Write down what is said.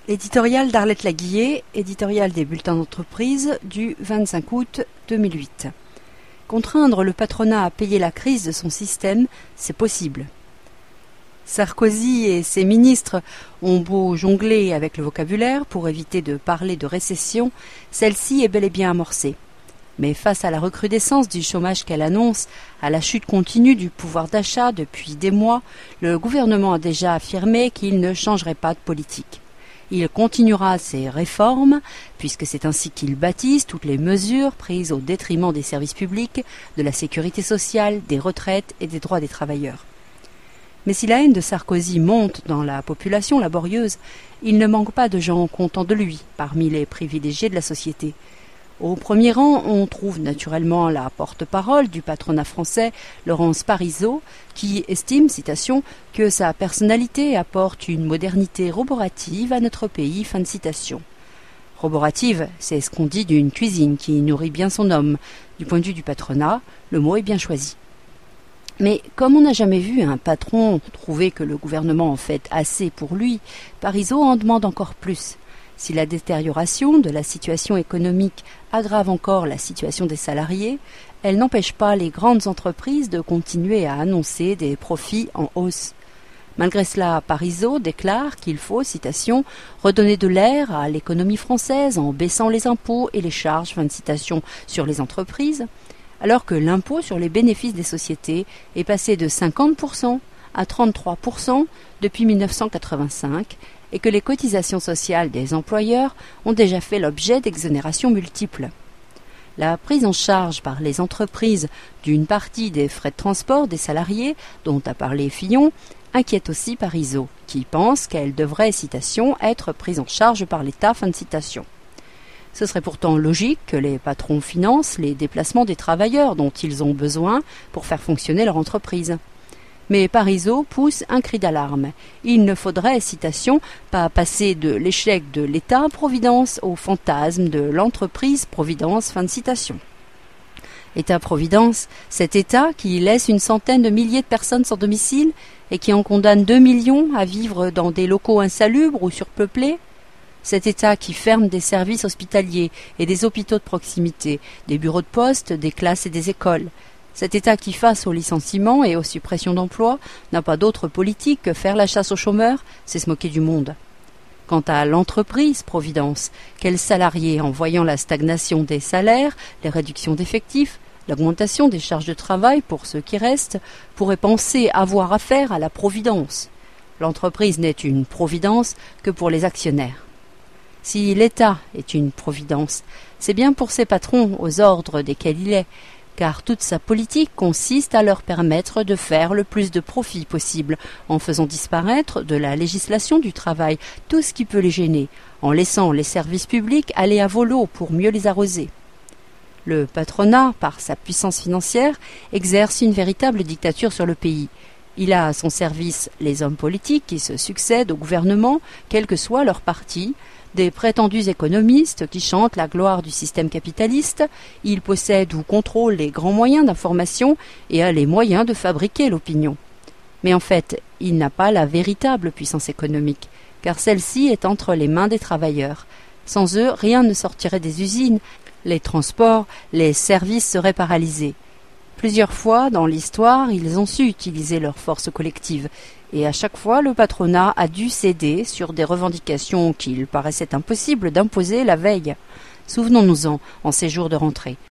Éditorial d'Arlette Laguillet, éditorial des bulletins d'entreprise du 25 août 2008. Contraindre le patronat à payer la crise de son système, c'est possible. Sarkozy et ses ministres ont beau jongler avec le vocabulaire pour éviter de parler de récession, celle-ci est bel et bien amorcée. Mais face à la recrudescence du chômage qu'elle annonce, à la chute continue du pouvoir d'achat depuis des mois, le gouvernement a déjà affirmé qu'il ne changerait pas de politique. Il continuera ses réformes, puisque c'est ainsi qu'il baptise toutes les mesures prises au détriment des services publics, de la sécurité sociale, des retraites et des droits des travailleurs. Mais si la haine de Sarkozy monte dans la population laborieuse, il ne manque pas de gens contents de lui, parmi les privilégiés de la société. Au premier rang, on trouve naturellement la porte-parole du patronat français, Laurence Parisot, qui estime, citation, que sa personnalité apporte une modernité roborative à notre pays, fin de citation. Roborative, c'est ce qu'on dit d'une cuisine qui nourrit bien son homme. Du point de vue du patronat, le mot est bien choisi. Mais comme on n'a jamais vu un patron trouver que le gouvernement en fait assez pour lui, Parisot en demande encore plus. Si la détérioration de la situation économique aggrave encore la situation des salariés, elle n'empêche pas les grandes entreprises de continuer à annoncer des profits en hausse. Malgré cela, Parisot déclare qu'il faut, citation, « redonner de l'air à l'économie française en baissant les impôts et les charges » fin de citation, sur les entreprises, alors que l'impôt sur les bénéfices des sociétés est passé de 50% à 33% depuis 1985 et que les cotisations sociales des employeurs ont déjà fait l'objet d'exonérations multiples. La prise en charge par les entreprises d'une partie des frais de transport des salariés, dont a parlé Fillon, inquiète aussi Parisot, qui pense qu'elle devrait, citation, être prise en charge par l'État, fin de citation. Ce serait pourtant logique que les patrons financent les déplacements des travailleurs dont ils ont besoin pour faire fonctionner leur entreprise. Mais Parisot pousse un cri d'alarme. Il ne faudrait, citation, pas passer de l'échec de l'État-providence au fantasme de l'entreprise-providence, fin de citation. État-providence, cet État qui laisse une centaine de milliers de personnes sans domicile et qui en condamne 2 millions à vivre dans des locaux insalubres ou surpeuplés. Cet État qui ferme des services hospitaliers et des hôpitaux de proximité, des bureaux de poste, des classes et des écoles. Cet État qui, face aux licenciements et aux suppressions d'emplois, n'a pas d'autre politique que faire la chasse aux chômeurs, c'est se moquer du monde. Quant à l'entreprise-providence, quel salarié, en voyant la stagnation des salaires, les réductions d'effectifs, l'augmentation des charges de travail pour ceux qui restent, pourrait penser avoir affaire à la providence? L'entreprise n'est une providence que pour les actionnaires. Si l'État est une providence, c'est bien pour ses patrons aux ordres desquels il est, car toute sa politique consiste à leur permettre de faire le plus de profit possible, en faisant disparaître de la législation du travail tout ce qui peut les gêner, en laissant les services publics aller à volo pour mieux les arroser. Le patronat, par sa puissance financière, exerce une véritable dictature sur le pays. Il a à son service les hommes politiques qui se succèdent au gouvernement, quel que soit leur parti, des prétendus économistes qui chantent la gloire du système capitaliste. Il possède ou contrôle les grands moyens d'information et a les moyens de fabriquer l'opinion. Mais en fait, il n'a pas la véritable puissance économique, car celle-ci est entre les mains des travailleurs. Sans eux, rien ne sortirait des usines, les transports, les services seraient paralysés. Plusieurs fois dans l'histoire, ils ont su utiliser leur force collective, et à chaque fois le patronat a dû céder sur des revendications qu'il paraissait impossible d'imposer la veille. Souvenons-nous-en en ces jours de rentrée.